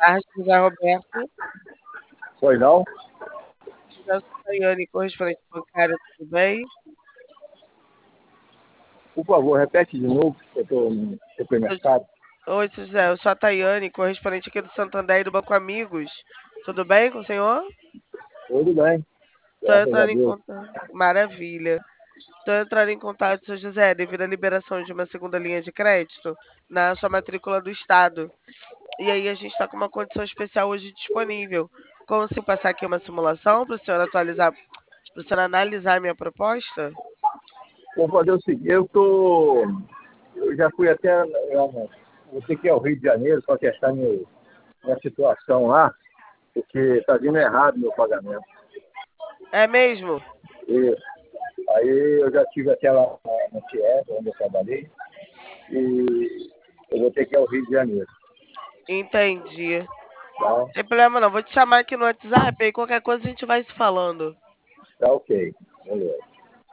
tarde, José Roberto. Pois não? José Tayane, correspondente bancário, tudo bem? Por favor, repete de novo, que eu estou no supermercado. Oi, seu José, eu sou a Tayane, correspondente aqui do Santander e do Banco Amigos. Tudo bem com o senhor? Tudo bem, Estou graças a entrando em Deus. contato. Maravilha. Estou entrando em contato, seu José, devido à liberação de uma segunda linha de crédito na sua matrícula do Estado. E aí a gente está com uma condição especial hoje disponível. Como se passar aqui uma simulação para o senhor atualizar, para o senhor analisar a minha proposta? Vou fazer o seguinte, eu já fui até, vou ter que ir ao Rio de Janeiro para testar minha situação lá, porque está vindo errado meu pagamento. É mesmo? E aí eu já tive aquela na Tieta, onde eu trabalhei, e eu vou ter que ir ao Rio de Janeiro, Entendi. tá? Tem problema não, vou te chamar aqui no WhatsApp e qualquer coisa a gente vai se falando. Tá ok, beleza.